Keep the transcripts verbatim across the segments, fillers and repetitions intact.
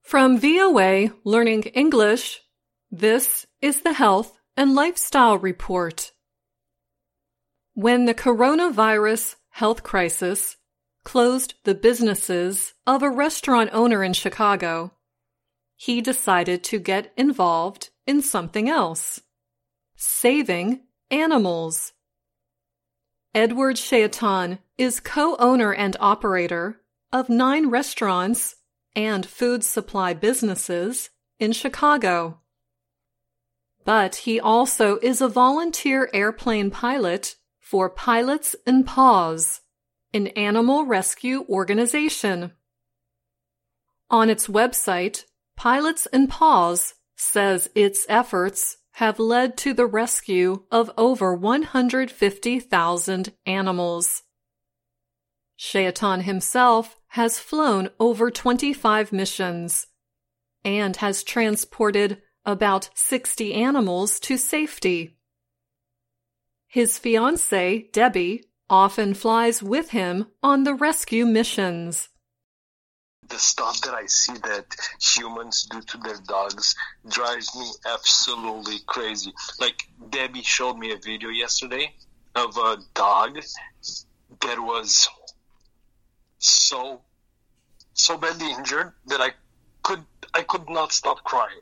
From V O A Learning English, this is the Health and Lifestyle Report. When the coronavirus health crisis closed the businesses of a restaurant owner in Chicago, he decided to get involved in something else: saving animals. Edward Shaitan is co-owner and operator of nine restaurants and food supply businesses in Chicago. But he also is a volunteer airplane pilot for Pilots and Paws, an animal rescue organization. On its website, Pilots and Paws says its efforts have led to the rescue of over one hundred fifty thousand animals. Shaitan himself has flown over twenty-five missions and has transported about sixty animals to safety. His fiancée, Debbie, often flies with him on the rescue missions. The stuff that I see that humans do to their dogs drives me absolutely crazy. Like, Debbie showed me a video yesterday of a dog that was so, so badly injured that I could, I could not stop crying.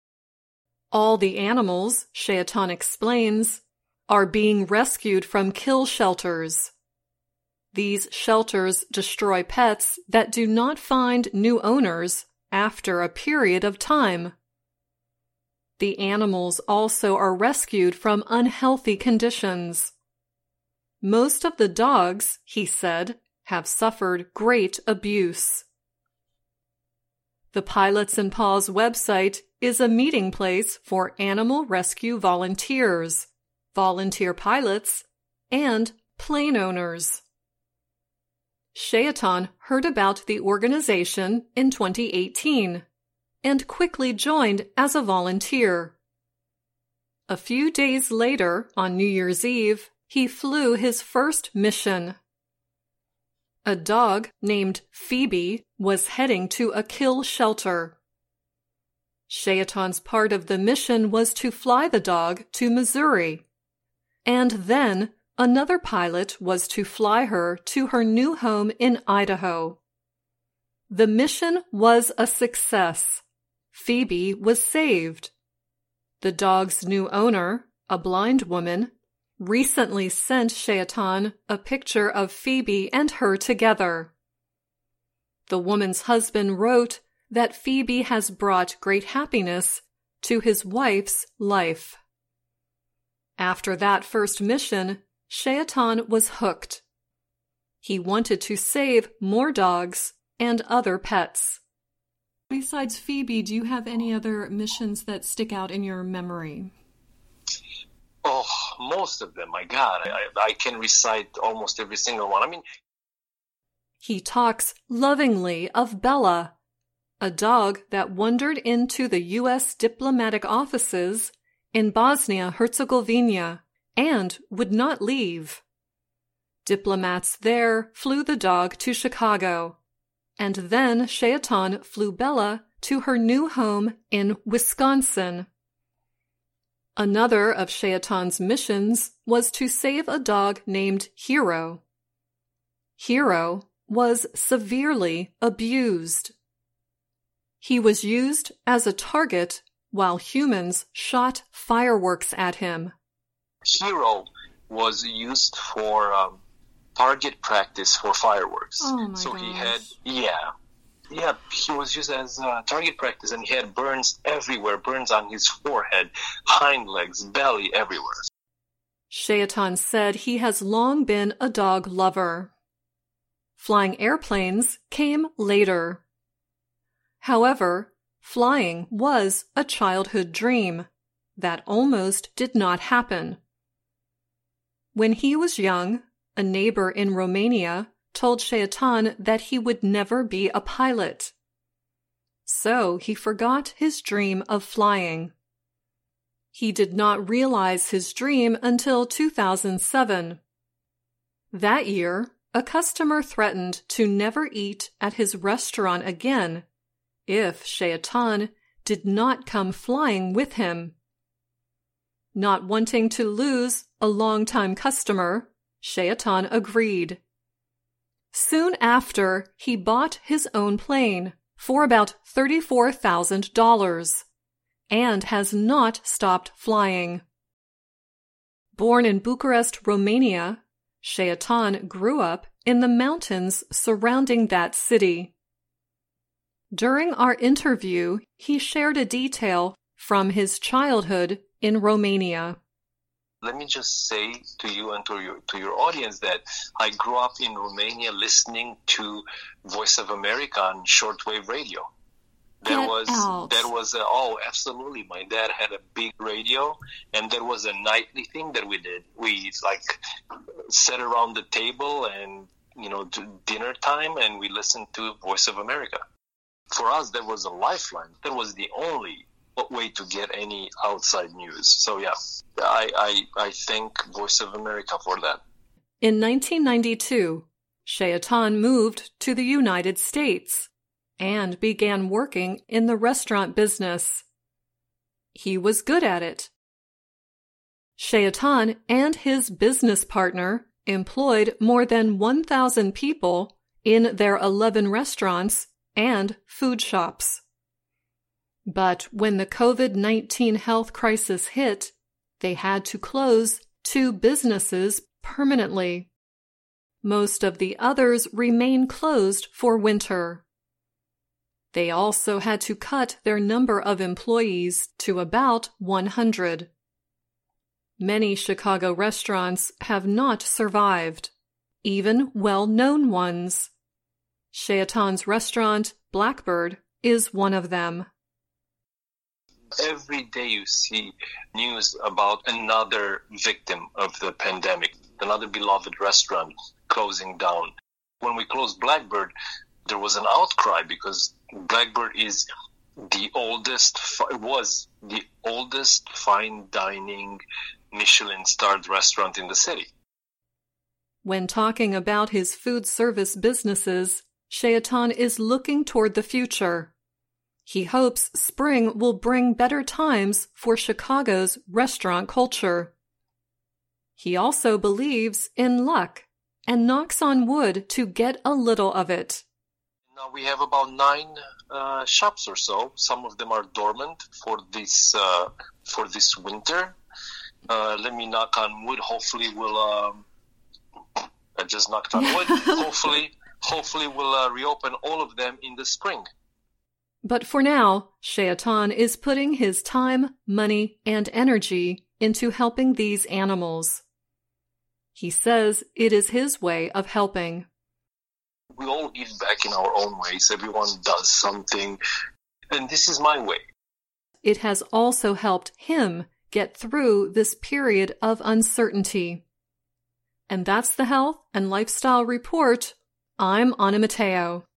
All the animals, Shaitan explains, are being rescued from kill shelters. These shelters destroy pets that do not find new owners after a period of time. The animals also are rescued from unhealthy conditions. Most of the dogs, he said, have suffered great abuse. The Pilots and Paws website is a meeting place for animal rescue volunteers, volunteer pilots, and plane owners. Shaitan heard about the organization in twenty eighteen and quickly joined as a volunteer. A few days later, on New Year's Eve, he flew his first mission. A dog named Phoebe was heading to a kill shelter. Shaitan's part of the mission was to fly the dog to Missouri, and then another pilot was to fly her to her new home in Idaho. The mission was a success. Phoebe was saved. The dog's new owner, a blind woman, recently sent Shaitan a picture of Phoebe and her together. The woman's husband wrote that Phoebe has brought great happiness to his wife's life. After that first mission, Shaitan was hooked. He wanted to save more dogs and other pets. Besides Phoebe, do you have any other missions that stick out in your memory? Oh, most of them. My God, I, I can recite almost every single one. I mean, he talks lovingly of Bella, a dog that wandered into the U S diplomatic offices in Bosnia-Herzegovina and would not leave. Diplomats there flew the dog to Chicago, and then Shaitan flew Bella to her new home in Wisconsin. Another of Shaitan's missions was to save a dog named Hero. Hero was severely abused. He was used as a target while humans shot fireworks at him. Hero was used for um, target practice for fireworks. Oh my so gosh. he had, yeah, yeah, he was used as uh, target practice, and he had burns everywhere, burns on his forehead, hind legs, belly, everywhere. Shaitan said he has long been a dog lover. Flying airplanes came later. However, flying was a childhood dream that almost did not happen. When he was young, a neighbor in Romania told Shaitan that he would never be a pilot. So he forgot his dream of flying. He did not realize his dream until two thousand seven. That year, a customer threatened to never eat at his restaurant again if Shaitan did not come flying with him. Not wanting to lose a long-time customer, Shaitan agreed. Soon after, he bought his own plane for about thirty-four thousand dollars and has not stopped flying. Born in Bucharest, Romania, Shaitan grew up in the mountains surrounding that city. During our interview, he shared a detail from his childhood in Romania. Let me just say to you and to your, to your audience that I grew up in Romania listening to Voice of America on shortwave radio. There Get was, out. there was a, oh, absolutely. My dad had a big radio, and there was a nightly thing that we did. We like sat around the table and, you know, do dinner time, and we listened to Voice of America. For us, that was a lifeline. That was the only way to get any outside news. So yeah, I, I, I thank Voice of America for that. In nineteen ninety-two, Shaitan moved to the United States and began working in the restaurant business. He was good at it. Shaitan and his business partner employed more than one thousand people in their eleven restaurants and food shops. But when the COVID nineteen health crisis hit, they had to close two businesses permanently. Most of the others remain closed for winter. They also had to cut their number of employees to about one hundred. Many Chicago restaurants have not survived, even well-known ones. Shaitan's restaurant, Blackbird, is one of them. Every day you see news about another victim of the pandemic, another beloved restaurant closing down. When we closed Blackbird, there was an outcry because Blackbird is the oldest, was the oldest fine dining Michelin-starred restaurant in the city. When talking about his food service businesses, Shaitan is looking toward the future. He hopes spring will bring better times for Chicago's restaurant culture. He also believes in luck and knocks on wood to get a little of it. Now we have about nine uh, shops or so. Some of them are dormant for this uh, for this winter. Uh, let me knock on wood. Hopefully we'll. Um, I just knocked on wood. hopefully, hopefully we'll uh, reopen all of them in the spring. But for now, Shaitan is putting his time, money, and energy into helping these animals. He says it is his way of helping. We all give back in our own ways. Everyone does something. And this is my way. It has also helped him get through this period of uncertainty. And that's the Health and Lifestyle Report. I'm Anna Matteo.